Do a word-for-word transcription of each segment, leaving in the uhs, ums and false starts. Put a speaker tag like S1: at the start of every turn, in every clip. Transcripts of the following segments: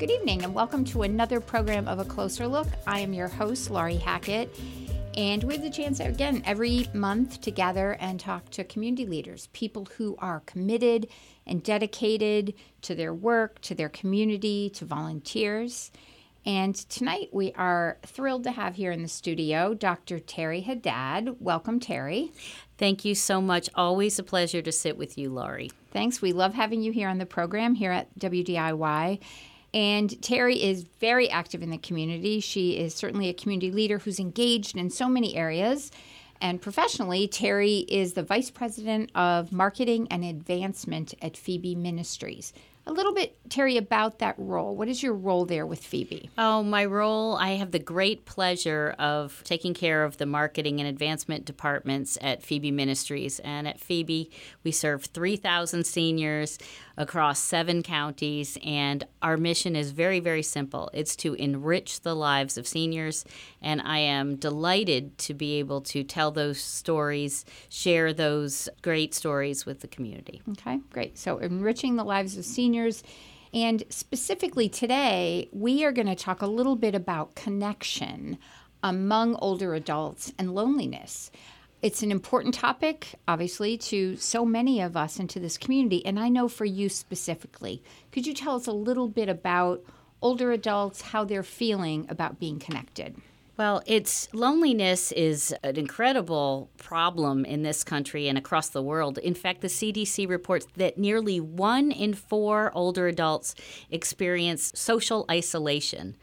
S1: Good evening and welcome to another program of A Closer Look. I am your host, Laurie Hackett, and we have the chance again every month to gather and talk to community leaders, people who are committed and dedicated to their work, to their community, to volunteers. And tonight we are thrilled to have here in the studio Doctor Terry Haddad. Welcome, Terry.
S2: Thank you so much. Always a pleasure to sit with you, Laurie.
S1: Thanks. We love having you here on the program here at W D I Y. And Terry is very active in the community. She is certainly a community leader who's engaged in so many areas. And professionally, Terry is the Vice President of Marketing and Advancement at Phoebe Ministries. A little bit, Terry, about that role. What is your role there with Phoebe?
S2: Oh, my role, I have the great pleasure of taking care of the marketing and advancement departments at Phoebe Ministries. And at Phoebe, we serve three thousand seniors across seven counties. And our mission is very, very simple. It's to enrich the lives of seniors. And I am delighted to be able to tell those stories, share those great stories with the community.
S1: Okay, great. So enriching the lives of seniors. And specifically today, we are going to talk a little bit about connection among older adults and loneliness. It's an important topic, obviously, to so many of us and to this community, and I know for you specifically. Could you tell us a little bit about older adults, how they're feeling about being connected?
S2: Well, it's loneliness is an incredible problem in this country and across the world. In fact, the C D C reports that nearly one in four older adults experience social isolation.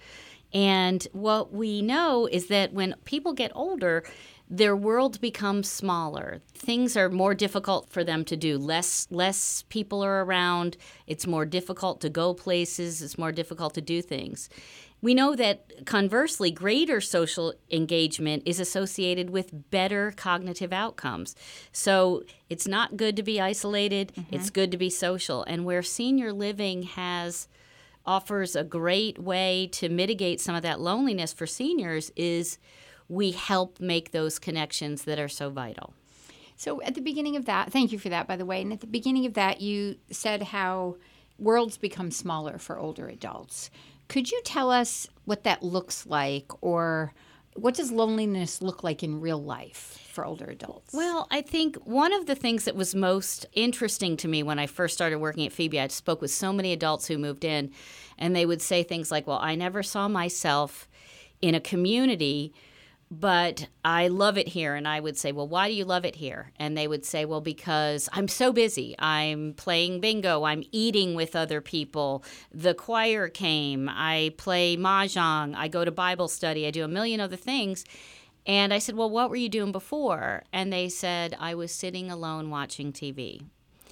S2: And what we know is that when people get older, their world becomes smaller. Things are more difficult for them to do. Less less people are around. It's more difficult to go places. It's more difficult to do things. We know that, conversely, greater social engagement is associated with better cognitive outcomes. So it's not good to be isolated. Mm-hmm. It's good to be social. And where senior living has offers a great way to mitigate some of that loneliness for seniors is we help make those connections that are so vital.
S1: So at the beginning of that, thank you for that, by the way, and at the beginning of that, you said how worlds become smaller for older adults. Could you tell us what that looks like, or what does loneliness look like in real life for older adults?
S2: Well, I think one of the things that was most interesting to me when I first started working at Phoebe, I spoke with so many adults who moved in, and they would say things like, well, I never saw myself in a community, but I love it here. And I would say, well, why do you love it here? And they would say, well, because I'm so busy. I'm playing bingo. I'm eating with other people. The choir came. I play mahjong. I go to Bible study. I do a million other things. And I said, well, what were you doing before? And they said, I was sitting alone watching T V.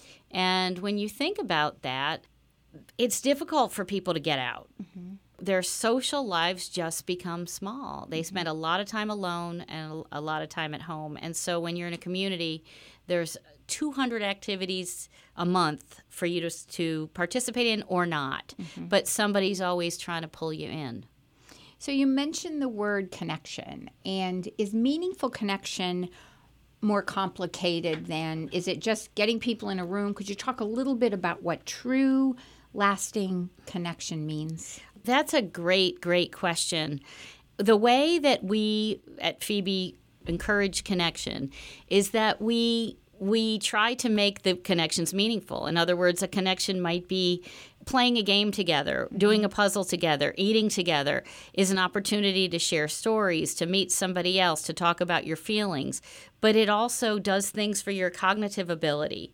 S2: And when you think about that, it's difficult for people to get out. Mm-hmm. Their social lives just become small. They spend a lot of time alone and a lot of time at home. And so when you're in a community, there's two hundred activities a month for you to, to participate in or not. Mm-hmm. But somebody's always trying to pull you in.
S1: So you mentioned the word connection. And is meaningful connection more complicated than, is it just getting people in a room? Could you talk a little bit about what true, lasting connection means?
S2: That's a great, great question. The way that we at Phoebe encourage connection is that we we try to make the connections meaningful. In other words, a connection might be playing a game together, doing a puzzle together, eating together is an opportunity to share stories, to meet somebody else, to talk about your feelings. But it also does things for your cognitive ability.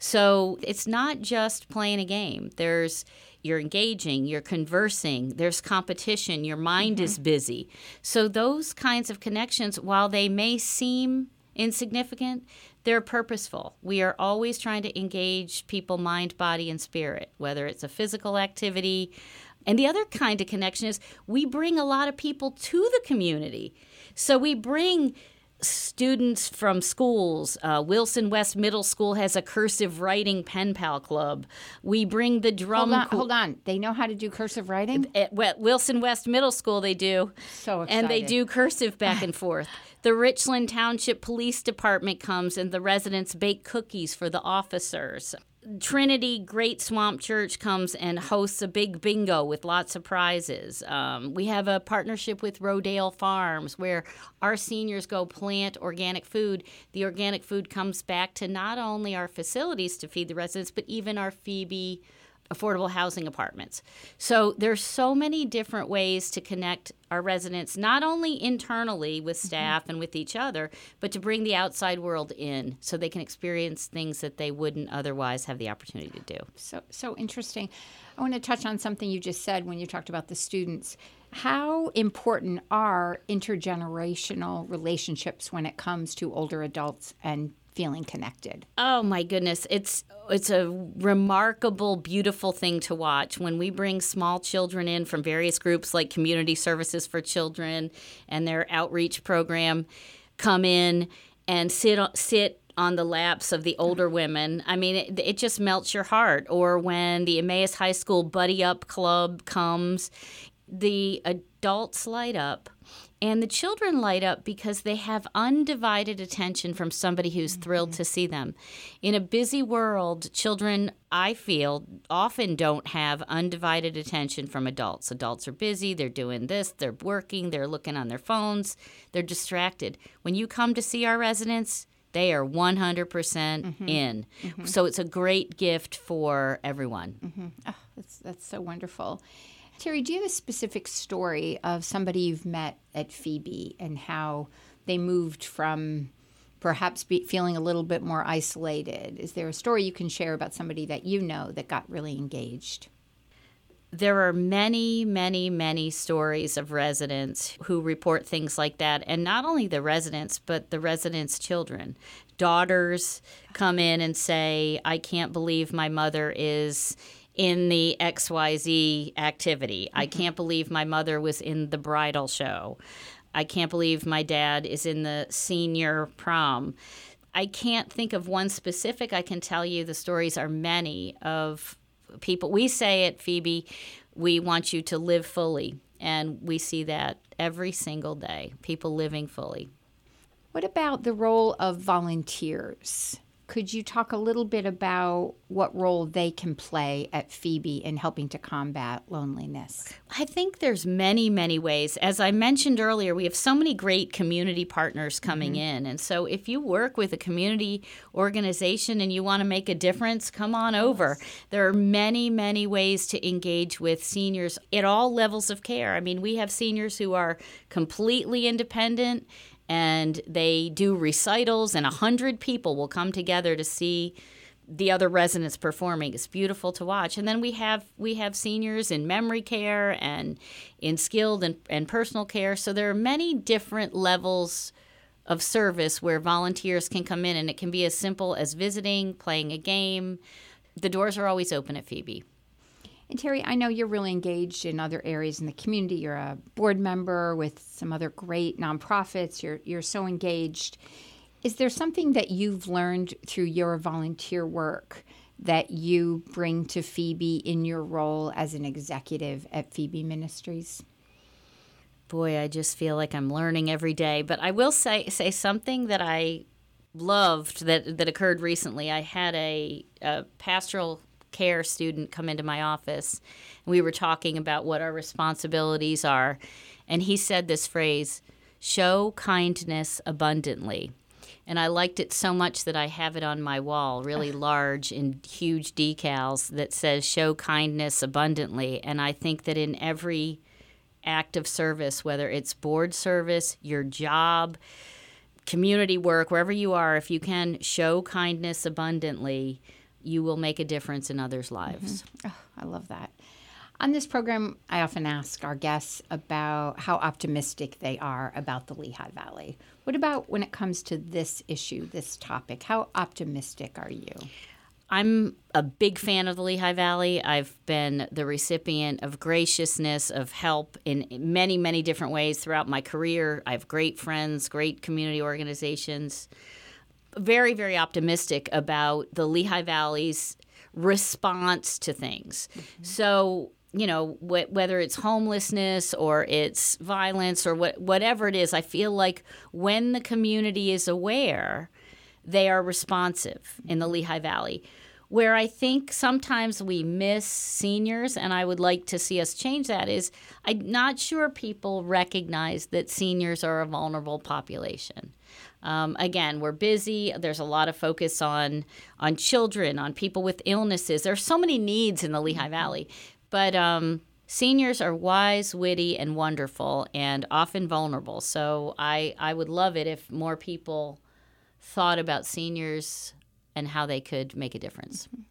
S2: So it's not just playing a game. There's you're engaging, you're conversing, there's competition, your mind mm-hmm. is busy. So those kinds of connections, while they may seem insignificant, they're purposeful. We are always trying to engage people, mind, body, and spirit, whether it's a physical activity. And the other kind of connection is we bring a lot of people to the community. So we bring students from schools. Uh, Wilson West Middle School has a cursive writing pen pal club. We bring the drum.
S1: Hold on,
S2: co-
S1: hold on. They know how to do cursive writing?
S2: At Wilson West Middle School, they do.
S1: So excited.
S2: And they do cursive back and forth. The Richland Township Police Department comes and the residents bake cookies for the officers. Trinity Great Swamp Church comes and hosts a big bingo with lots of prizes. Um, we have a partnership with Rodale Farms where our seniors go plant organic food. The organic food comes back to not only our facilities to feed the residents, but even our Phoebe affordable housing apartments. So there's so many different ways to connect our residents, not only internally with staff mm-hmm. and with each other, but to bring the outside world in so they can experience things that they wouldn't otherwise have the opportunity to do.
S1: So, so interesting. I want to touch on something you just said when you talked about the students. How important are intergenerational relationships when it comes to older adults and feeling connected?
S2: Oh my goodness, it's it's a remarkable, beautiful thing to watch when we bring small children in from various groups like Community Services for Children and their outreach program come in and sit sit on the laps of the older women. I mean, it, it just melts your heart. Or when the Emmaus High School Buddy Up Club comes, the adults light up. And the children light up because they have undivided attention from somebody who's mm-hmm. thrilled to see them. In a busy world, children, I feel, often don't have undivided attention from adults. Adults are busy, they're doing this, they're working, they're looking on their phones, they're distracted. When you come to see our residents, they are one hundred percent mm-hmm. in. Mm-hmm. So it's a great gift for everyone.
S1: Mm-hmm. Oh, that's, that's so wonderful. Terry, do you have a specific story of somebody you've met at Phoebe and how they moved from perhaps be feeling a little bit more isolated? Is there a story you can share about somebody that you know that got really engaged?
S2: There are many, many, many stories of residents who report things like that. And not only the residents, but the residents' children. Daughters come in and say, I can't believe my mother is in the X Y Z activity. Mm-hmm. I can't believe my mother was in the bridal show. I can't believe my dad is in the senior prom. I can't think of one specific. I can tell you the stories are many of people. We say at Phoebe, we want you to live fully, and we see that every single day, people living fully.
S1: What about the role of volunteers? Could you talk a little bit about what role they can play at Phoebe in helping to combat loneliness?
S2: I think there's many, many ways. As I mentioned earlier, we have so many great community partners coming mm-hmm. in. And so if you work with a community organization and you want to make a difference, come on over. There are many, many ways to engage with seniors at all levels of care. I mean, we have seniors who are completely independent, and they do recitals, and a hundred people will come together to see the other residents performing. It's beautiful to watch. And then we have we have seniors in memory care and in skilled and, and personal care. So there are many different levels of service where volunteers can come in, and it can be as simple as visiting, playing a game. The doors are always open at Phoebe.
S1: And Terry, I know you're really engaged in other areas in the community. You're a board member with some other great nonprofits. You're you're so engaged. Is there something that you've learned through your volunteer work that you bring to Phoebe in your role as an executive at Phoebe Ministries?
S2: Boy, I just feel like I'm learning every day. But I will say say something that I loved that, that occurred recently. I had a, a pastoral care student come into my office. We were talking about what our responsibilities are, and he said this phrase, show kindness abundantly. And I liked it so much that I have it on my wall, really large in huge decals that says show kindness abundantly. And I think that in every act of service, whether it's board service, your job, community work, wherever you are, if you can show kindness abundantly, you will make a difference in others' lives.
S1: Mm-hmm. Oh, I love that. On this program, I often ask our guests about how optimistic they are about the Lehigh Valley. What about when it comes to this issue, this topic? How optimistic are you?
S2: I'm a big fan of the Lehigh Valley. I've been the recipient of graciousness, of help in many, many different ways throughout my career. I have great friends, great community organizations. Very, very optimistic about the Lehigh Valley's response to things. Mm-hmm. So, you know, wh- whether it's homelessness or it's violence or what, whatever it is, I feel like when the community is aware, they are responsive in the Lehigh Valley. where I think sometimes we miss seniors, and I would like to see us change that, is I'm not sure people recognize that seniors are a vulnerable population. Um, again, we're busy. There's a lot of focus on on children, on people with illnesses. There's so many needs in the Lehigh Valley. But um, seniors are wise, witty, and wonderful, and often vulnerable. So I, I would love it if more people thought about seniors and how they could make a difference.
S1: Mm-hmm.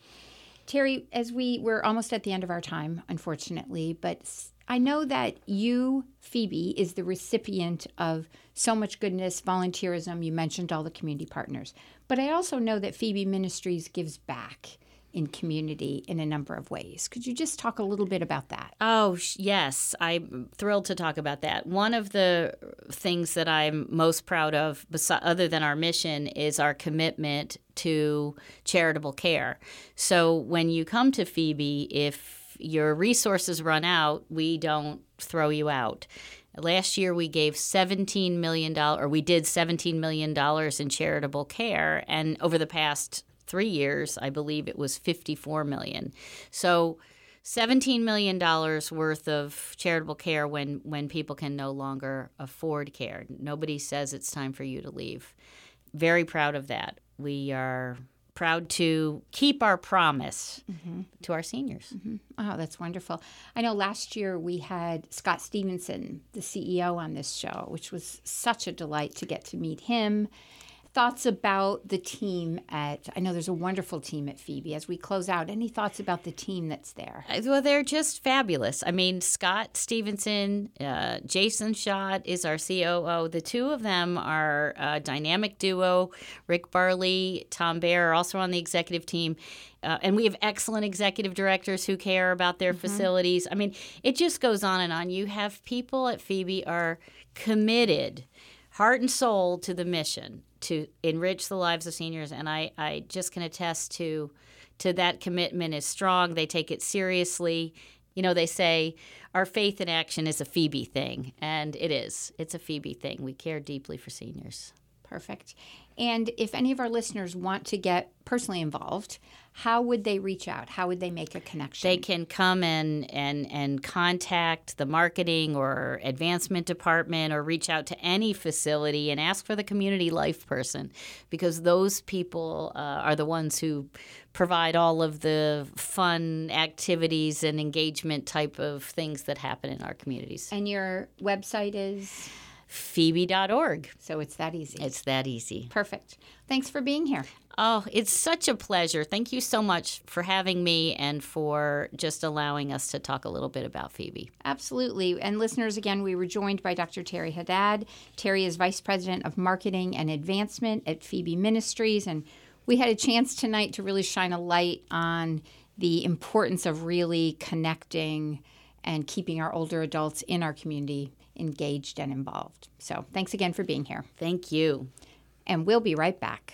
S1: Terry, as we, we're almost at the end of our time, unfortunately, but I know that you, Phoebe, is the recipient of so much goodness, volunteerism. You mentioned all the community partners. But I also know that Phoebe Ministries gives back in community in a number of ways. Could you just talk a little bit about that?
S2: Oh, yes. I'm thrilled to talk about that. One of the things that I'm most proud of, other than our mission, is our commitment to charitable care. So when you come to Phoebe, if your resources run out, we don't throw you out. Last year, we gave seventeen million dollars, or we did seventeen million dollars in charitable care, and over the past three years, I believe it was fifty-four million dollars. So seventeen million dollars worth of charitable care when, when people can no longer afford care. Nobody says it's time for you to leave. Very proud of that. We are proud to keep our promise mm-hmm. to our seniors.
S1: Mm-hmm. Oh, that's wonderful. I know last year we had Scott Stevenson, the C E O, on this show, which was such a delight to get to meet him. Thoughts about the team at, I know there's a wonderful team at Phoebe. As we close out, any thoughts about the team that's there?
S2: Well, they're just fabulous. I mean, Scott Stevenson, uh, Jason Schott is our C O O. The two of them are a dynamic duo. Rick Barley, Tom Baer are also on the executive team. Uh, and we have excellent executive directors who care about their mm-hmm. facilities. I mean, it just goes on and on. You have people at Phoebe are committed, heart and soul, to the mission to enrich the lives of seniors, and I, I just can attest to to that commitment is strong. They take it seriously. You know, they say our faith in action is a Phoebe thing, and it is. It's a Phoebe thing. We care deeply for seniors.
S1: Perfect. And if any of our listeners want to get personally involved, how would they reach out? How would they make a connection?
S2: They can come and, and, and contact the marketing or advancement department or reach out to any facility and ask for the community life person, because those people uh, are the ones who provide all of the fun activities and engagement type of things that happen in our communities.
S1: And your website is?
S2: Phoebe dot org.
S1: So it's that easy.
S2: It's that easy.
S1: Perfect. Thanks for being here.
S2: Oh, it's such a pleasure. Thank you so much for having me and for just allowing us to talk a little bit about Phoebe.
S1: Absolutely. And listeners, again, we were joined by Doctor Terry Haddad. Terry is Vice President of Marketing and Advancement at Phoebe Ministries. And we had a chance tonight to really shine a light on the importance of really connecting and keeping our older adults in our community engaged and involved. So thanks again for being here.
S2: Thank you.
S1: And we'll be right back.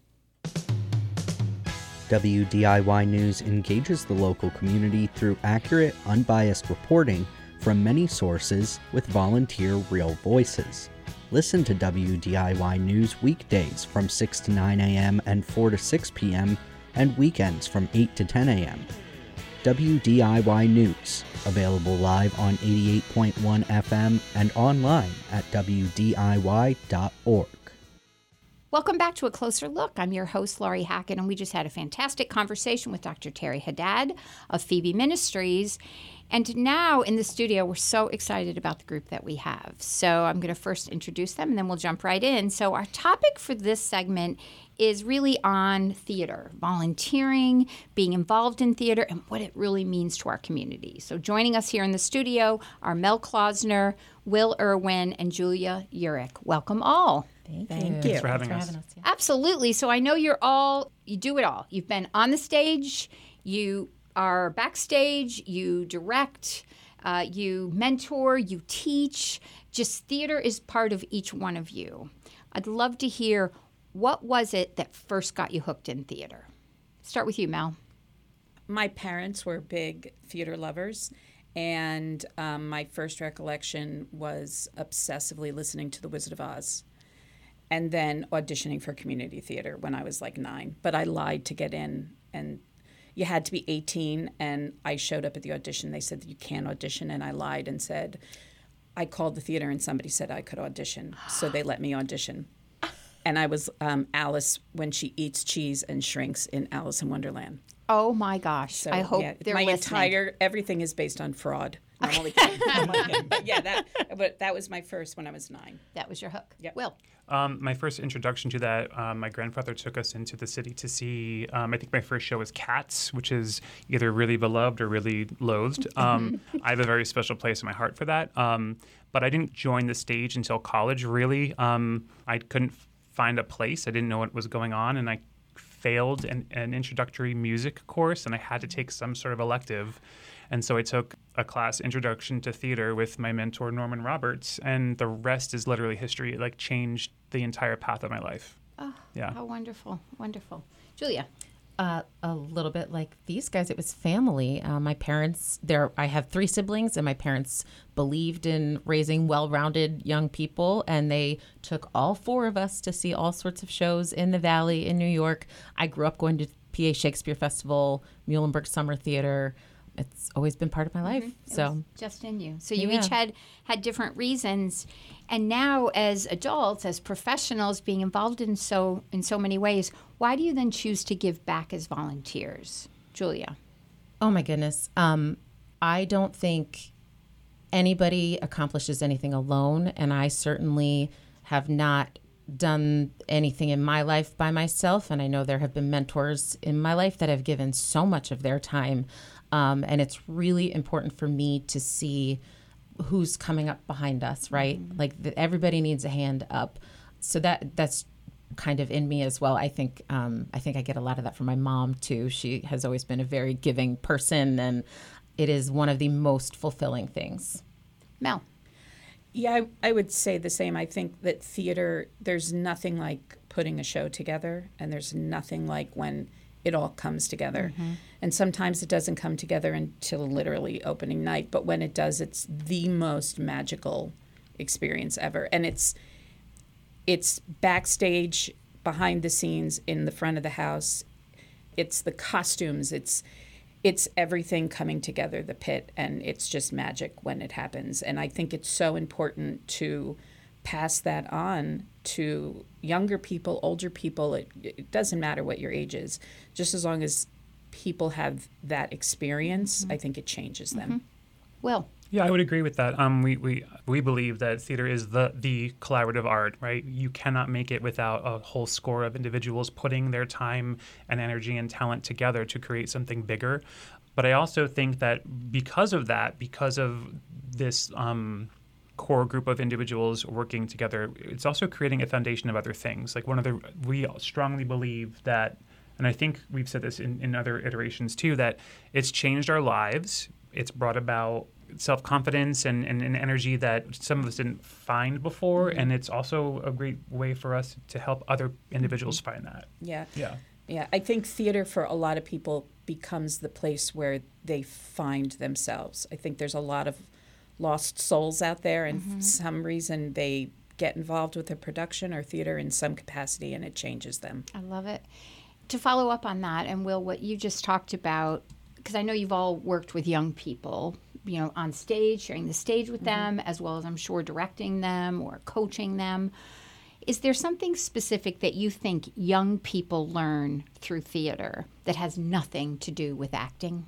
S3: W D I Y News engages the local community through accurate, unbiased reporting from many sources with volunteer real voices. Listen to W D I Y News weekdays from six to nine a.m. and four to six p.m. and weekends from eight to ten a.m. W D I Y News, available live on eighty-eight point one F M and online at W D I Y dot org.
S1: Welcome back to A Closer Look. I'm your host, Laurie Hackett, and we just had a fantastic conversation with Doctor Terry Haddad of Phoebe Ministries. And now in the studio, we're so excited about the group that we have. So I'm going to first introduce them, and then we'll jump right in. So our topic for this segment is really on theater, volunteering, being involved in theater, and what it really means to our community. So joining us here in the studio are Mel Klausner, Will Irwin, and Julia Urich. Welcome all.
S4: Thank,
S5: Thank
S4: you.
S5: you.
S4: Thanks
S5: for having
S4: Thanks
S5: us.
S4: For having us yeah.
S1: Absolutely. So I know you're all, you do it all. You've been on the stage, you are backstage, you direct, uh, you mentor, you teach. Just theater is part of each one of you. I'd love to hear, what was it that first got you hooked in theater? Start with you, Mel.
S4: My parents were big theater lovers, and um, my first recollection was obsessively listening to The Wizard of Oz and then auditioning for community theater when I was like nine. But I lied to get in and you had to be eighteen, and I showed up at the audition. They said that you can't audition, and I lied and said, I called the theater and somebody said I could audition, so they let me audition. And I was um, Alice when she eats cheese and shrinks in Alice in Wonderland.
S1: Oh my gosh!
S4: So,
S1: I hope
S4: yeah,
S1: they're
S4: my
S1: listening.
S4: entire everything is based on fraud. No, I'm only kidding. I'm only kidding. But yeah, that but that was my first when I was nine.
S1: That was your hook.
S4: Yep.
S1: Will.
S5: Um, my first introduction to that, um, my grandfather took us into the city to see, um, I think my first show was Cats, which is either really beloved or really loathed. Um, I have a very special place in my heart for that. Um, but I didn't join the stage until college, really. Um, I couldn't find a place. I didn't know what was going on, and I failed an, an introductory music course, and I had to take some sort of elective. And so I took a class, Introduction to Theater, with my mentor, Norman Roberts, and the rest is literally history. It like changed the entire path of my life.
S1: Oh,
S5: yeah.
S1: How wonderful. Wonderful. Julia.
S6: Uh, a little bit like these guys. It was family. Uh, my parents, there. I have three siblings, and my parents believed in raising well-rounded young people, and they took all four of us to see all sorts of shows in the Valley, in New York. I grew up going to P A Shakespeare Festival, Muhlenberg Summer Theater. It's always been part of my life.
S1: Mm-hmm.
S6: So
S1: just in you. So you
S6: Yeah.
S1: each had had different reasons, and now as adults, as professionals, being involved in so in so many ways, why do you then choose to give back as volunteers, Julia?
S6: Oh my goodness. Um, I don't think anybody accomplishes anything alone, and I certainly have not done anything in my life by myself, and I know there have been mentors in my life that have given so much of their time, um, and it's really important for me to see who's coming up behind us, right? Mm-hmm. Like the, everybody needs a hand up, so that that's kind of in me as well. I think um, I think I get a lot of that from my mom too. She has always been a very giving person, and it is one of the most fulfilling things.
S1: Mel.
S4: Yeah, I, I would say the same. I think that theater, there's nothing like putting a show together, and there's nothing like when it all comes together. Mm-hmm. And sometimes it doesn't come together until literally opening night, but when it does, it's the most magical experience ever. And it's it's backstage, behind the scenes, in the front of the house. It's the costumes. It's it's everything coming together, the pit, and it's just magic when it happens. And I think it's so important to pass that on to younger people, older people. It, it doesn't matter what your age is. Just as long as people have that experience, mm-hmm. I think it changes them.
S1: Mm-hmm. Will.
S5: Yeah, I would agree with that. Um, we, we we believe that theater is the the collaborative art, right? You cannot make it without a whole score of individuals putting their time and energy and talent together to create something bigger. But I also think that because of that, because of this um, core group of individuals working together, it's also creating a foundation of other things. Like one of the, we strongly believe that, and I think we've said this in, in other iterations too, that it's changed our lives. It's brought about self-confidence and, and, and energy that some of us didn't find before. Mm-hmm. And it's also a great way for us to help other individuals mm-hmm. find that.
S4: Yeah.
S5: Yeah.
S4: Yeah. I think theater for a lot of people becomes the place where they find themselves. I think there's a lot of lost souls out there, and mm-hmm. for some reason they get involved with a production or theater in some capacity, and it changes them.
S1: I love it. To follow up on that, and Will, what you just talked about, because I know you've all worked with young people, you know, on stage, sharing the stage with mm-hmm. them, as well as I'm sure directing them or coaching them. Is there something specific that you think young people learn through theater that has nothing to do with acting?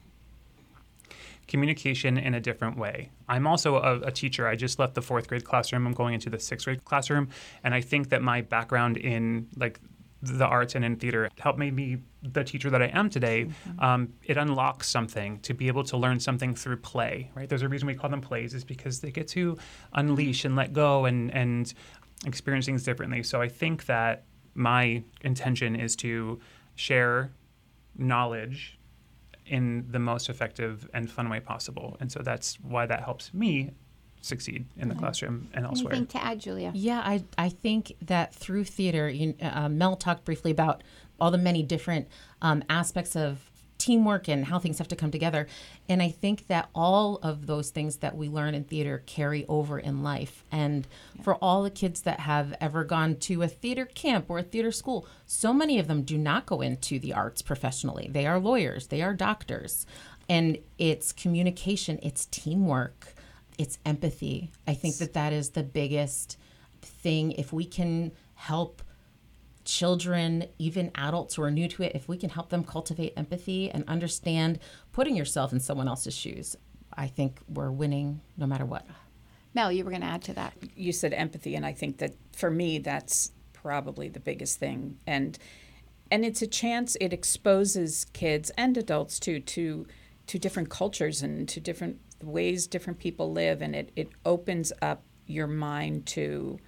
S5: Communication in a different way. I'm also a, a teacher. I just left the fourth grade classroom. I'm going into the sixth grade classroom. And I think that my background in like the arts and in theater helped make me the teacher that I am today. Mm-hmm. Um, it unlocks something to be able to learn something through play, right? There's a reason we call them plays, is because they get to unleash and let go and, and experience things differently. So I think that my intention is to share knowledge in the most effective and fun way possible. And so that's why that helps me succeed in the mm-hmm. classroom and elsewhere.
S1: Anything to add, Julia?
S6: Yeah, I I think that through theater, you, uh, Mel talked briefly about all the many different um, aspects of teamwork and how things have to come together. And I think that all of those things that we learn in theater carry over in life. And yeah. for all the kids that have ever gone to a theater camp or a theater school, so many of them do not go into the arts professionally. They are lawyers, they are doctors. And it's communication, it's teamwork, it's empathy. I think that that is the biggest thing. If we can help children, even adults who are new to it, if we can help them cultivate empathy and understand putting yourself in someone else's shoes, I think we're winning no matter what.
S1: Mel, you were going to add to that.
S4: You said empathy, and I think that for me, that's probably the biggest thing. And and it's a chance, it exposes kids and adults too to to different cultures and to different ways different people live, and it, it opens up your mind to,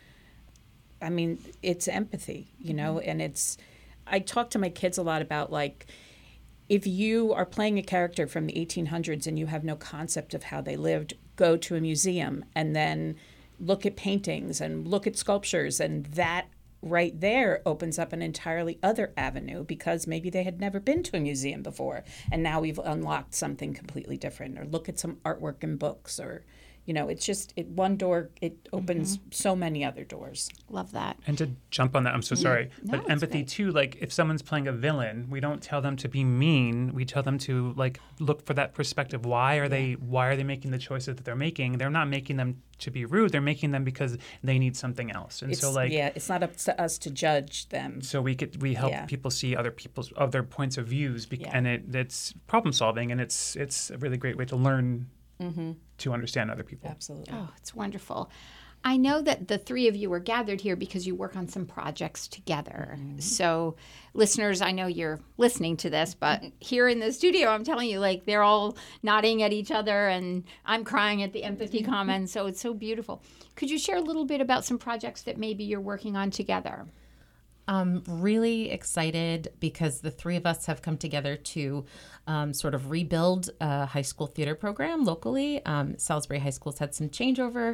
S4: I mean, it's empathy, you know, and it's, I talk to my kids a lot about, like, if you are playing a character from the eighteen hundreds and you have no concept of how they lived, go to a museum and then look at paintings and look at sculptures, and that right there opens up an entirely other avenue, because maybe they had never been to a museum before, and now we've unlocked something completely different. Or look at some artwork in books, or, you know, it's just, it one door, it opens mm-hmm. so many other doors.
S1: Love that.
S5: And to jump on that, I'm so sorry,
S1: no,
S5: but empathy
S1: great.
S5: too, like if someone's playing a villain, we don't tell them to be mean. We tell them to, like, look for that perspective. Why are they, why are they making the choices that they're making? They're not making them to be rude. They're making them because they need something else. And
S4: it's,
S5: so, like,
S4: yeah, it's not up to us to judge them.
S5: So we could, we help
S4: yeah.
S5: people see other people's, other points of views, be-
S4: yeah.
S5: and it, it's problem solving, and it's, it's a really great way to learn
S4: mm-hmm.
S5: to understand other people.
S4: Absolutely.
S1: Oh, it's wonderful. I know that the three of you are gathered here because you work on some projects together. Mm-hmm. So, listeners, I know you're listening to this, but here in the studio, I'm telling you, like, they're all nodding at each other, and I'm crying at the empathy comments. So it's so beautiful. Could you share a little bit about some projects that maybe you're working on together?
S6: I'm really excited because the three of us have come together to um, sort of rebuild a high school theater program locally. Um, Salisbury High School's had some changeover,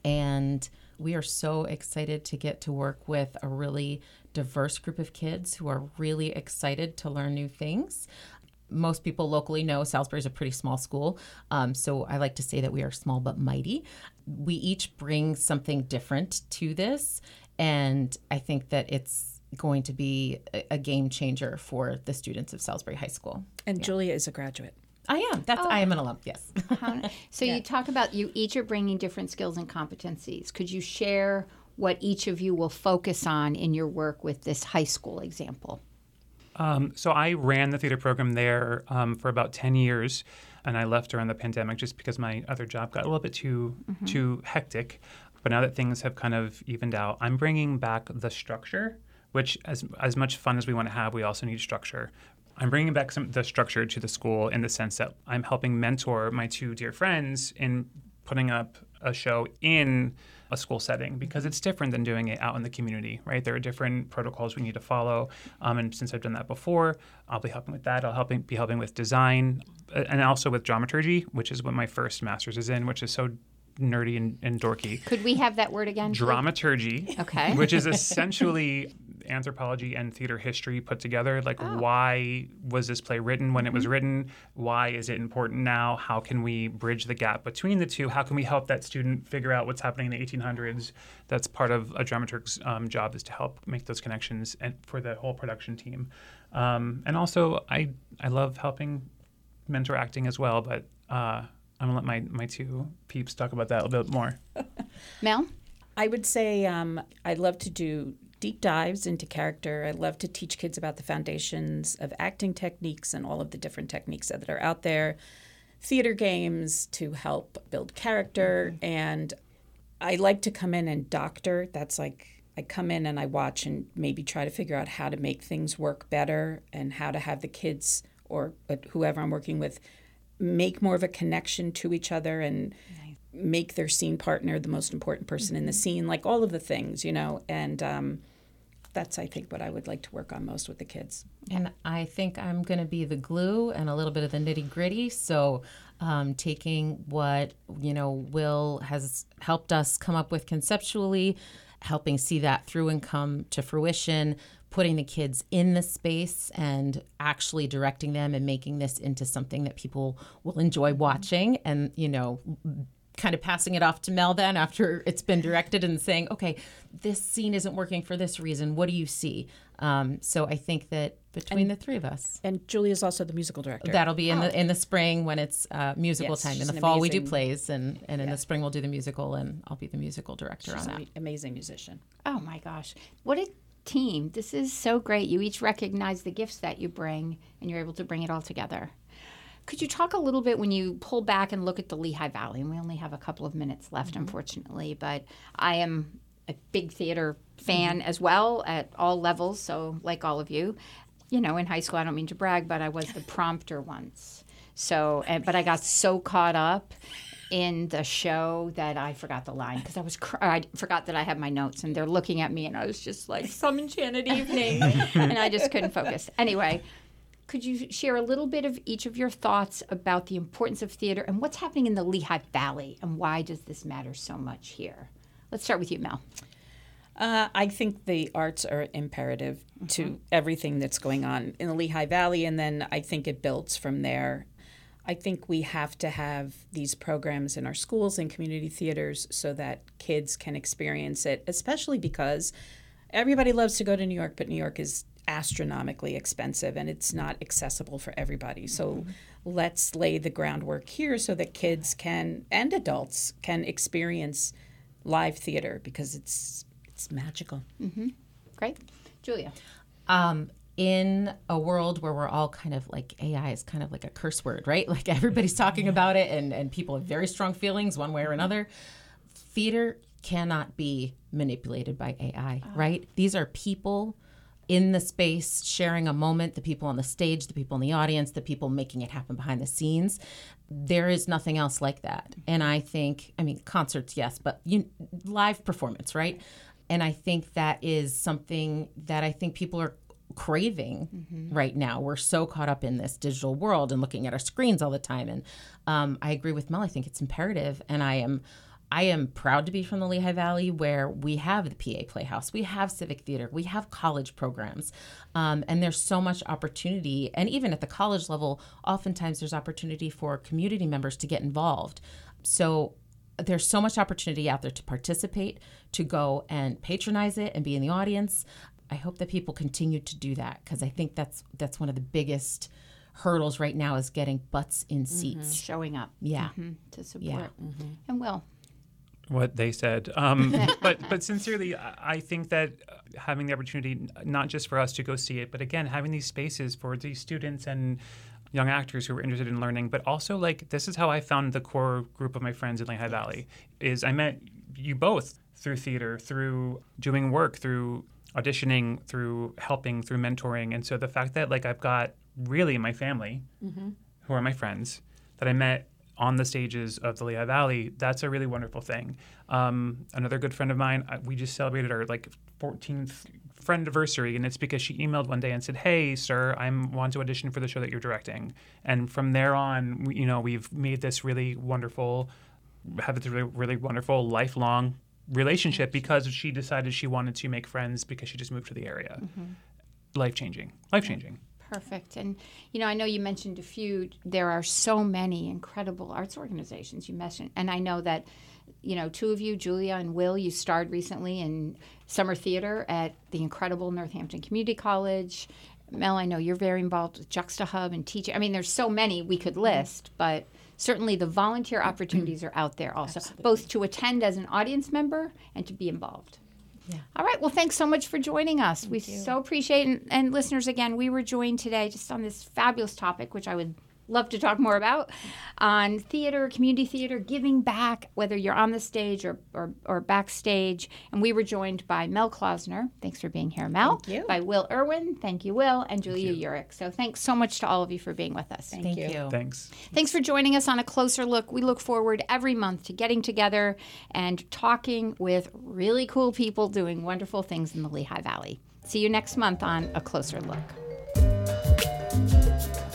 S6: and we are so excited to get to work with a really diverse group of kids who are really excited to learn new things. Most people locally know Salisbury is a pretty small school, um, so I like to say that we are small but mighty. We each bring something different to this, and I think that it's going to be a game changer for the students of Salisbury High School.
S4: And
S6: yeah.
S4: Julia is a graduate.
S6: I am. That's.
S1: Oh.
S6: I am an alum. Yes.
S1: So yeah. You talk about you each are bringing different skills and competencies. Could you share what each of you will focus on in your work with this high school example?
S5: Um, so I ran the theater program there um, for about ten years, and I left during the pandemic just because my other job got a little bit too mm-hmm. too hectic. But now that things have kind of evened out, I'm bringing back the structure, which as as much fun as we want to have, we also need structure. I'm bringing back some the structure to the school in the sense that I'm helping mentor my two dear friends in putting up a show in a school setting, because it's different than doing it out in the community, right? There are different protocols we need to follow. Um, and since I've done that before, I'll be helping with that. I'll helping, be helping with design uh, and also with dramaturgy, which is what my first master's is in, which is so nerdy and, and dorky.
S1: Could we have that word again?
S5: Dramaturgy.
S1: Okay.
S5: Which is essentially anthropology and theater history put together. Like,
S1: oh.
S5: why was this play written when it was written? Why is it important now? How can we bridge the gap between the two? How can we help that student figure out what's happening in the eighteen hundreds? That's part of a dramaturg's um, job, is to help make those connections and for the whole production team. Um, and also, I I love helping mentor acting as well, but uh, I'm going to let my, my two peeps talk about that a little bit more.
S1: Mel?
S4: I would say um, I love to do deep dives into character. I love to teach kids about the foundations of acting techniques and all of the different techniques that are out there. Theater games to help build character. Mm-hmm. And I like to come in and doctor. That's like, I come in and I watch and maybe try to figure out how to make things work better and how to have the kids or whoever I'm working with make more of a connection to each other and nice. Make their scene partner the most important person mm-hmm. in the scene, like all of the things, you know. And um, that's, I think, what I would like to work on most with the kids.
S6: And I think I'm going to be the glue and a little bit of the nitty gritty. So um, taking what, you know, Will has helped us come up with conceptually, helping see that through and come to fruition, putting the kids in the space and actually directing them and making this into something that people will enjoy watching, and, you know, kind of passing it off to Mel then after it's been directed and saying, okay, this scene isn't working for this reason. What do you see? Um, so I think that between
S4: And-
S6: the three of us,
S4: And Julia's also the musical director.
S6: that'll be in the in the spring when it's uh, musical
S4: Yes,
S6: time. In
S4: she's
S6: the
S4: an
S6: fall we do
S4: amazing-
S6: plays, and, and in
S4: Yeah.
S6: the spring we'll do the musical, and I'll be the musical director
S4: She's
S6: on that.
S4: an amazing musician.
S1: Oh my gosh. What a team. This is so great. You each recognize the gifts that you bring and you're able to bring it all together. Could you talk a little bit when you pull back and look at the Lehigh Valley? And we only have a couple of minutes left,
S6: Mm-hmm.
S1: unfortunately, but I am a big theater fan as well at all levels. So, like all of you, you know, in high school, I don't mean to brag, but I was the prompter once. So, and, but I got so caught up in the show that I forgot the line because I was cr- I forgot that I had my notes and they're looking at me and I was just like some enchanted evening and I just couldn't focus. Anyway, could you share a little bit of each of your thoughts about the importance of theater and what's happening in the Lehigh Valley and why does this matter so much here? Let's start with you, Mel.
S4: Uh, I think the arts are imperative to everything that's going on in the Lehigh Valley, and then I think it builds from there. I think we have to have these programs in our schools and community theaters so that kids can experience it, especially because everybody loves to go to New York, but New York is astronomically expensive and it's not accessible for everybody. So mm-hmm. let's lay the groundwork here so that kids can, and adults can experience live theater because it's it's magical.
S1: Mm-hmm. Great. Julia.
S6: Um, in a world where we're all kind of like, A I is kind of like a curse word, right? Like everybody's talking about it and, and people have very strong feelings one way or another. Theater cannot be manipulated by A I, oh. right? These are people in the space sharing a moment, the people on the stage, the people in the audience, the people making it happen behind the scenes. There is nothing else like that. And I think, I mean, concerts, yes, but you, live performance, right? And I think that is something that I think people are craving mm-hmm. right now. We're so caught up in this digital world and looking at our screens all the time. And um, I agree with Mel. I think it's imperative. And I am I am proud to be from the Lehigh Valley where we have the P A Playhouse, we have civic theater, we have college programs, um, and there's so much opportunity. And even at the college level, oftentimes there's opportunity for community members to get involved. So there's so much opportunity out there to participate, to go and patronize it and be in the audience. I hope that people continue to do that because I think that's that's one of the biggest hurdles right now is getting butts in seats.
S1: Mm-hmm. Showing up.
S6: Yeah.
S1: Mm-hmm. To support.
S6: Yeah. Mm-hmm.
S1: And Will.
S5: What they said. Um, but but sincerely, I think that having the opportunity, not just for us to go see it, but again, having these spaces for these students and young actors who are interested in learning, but also like this is how I found the core group of my friends in Lehigh yes. Valley, is I met you both through theater, through doing work, through auditioning, through helping, through mentoring. And so the fact that like I've got really my family, mm-hmm. who are my friends, that I met on the stages of the Lehigh Valley, that's a really wonderful thing. Um, another good friend of mine, we just celebrated our like fourteenth friend anniversary, and it's because she emailed one day and said, "Hey, sir, I want to audition for the show that you're directing." And from there on, we, you know, we've made this really wonderful, have this really, really wonderful lifelong relationship because she decided she wanted to make friends because she just moved to the area. Mm-hmm. Life-changing, life-changing.
S1: Perfect. And, you know, I know you mentioned a few. There are so many incredible arts organizations you mentioned. And I know that, you know, two of you, Julia and Will, you starred recently in summer theater at the incredible Northampton Community College. Mel, I know you're very involved with Juxta Hub and teaching. I mean, there's so many we could list, but certainly the volunteer opportunities are out there also, Absolutely. Both to attend as an audience member and to be involved. Yeah. All right. Well, thanks so much for joining us. Thank we you. so appreciate it. And, and listeners, again, we were joined today just on this fabulous topic, which I would love to talk more about, on theater, community theater, giving back, whether you're on the stage or, or, or backstage. And we were joined by Mel Klausner. Thanks for being here, Mel.
S4: Thank you.
S1: By Will Irwin. Thank you, Will. And Julia Urick. So thanks so much to all of you for being with us.
S4: Thank,
S6: Thank
S4: you.
S6: you.
S5: Thanks.
S1: Thanks for joining us on A Closer Look. We look forward every month to getting together and talking with really cool people doing wonderful things in the Lehigh Valley. See you next month on A Closer Look.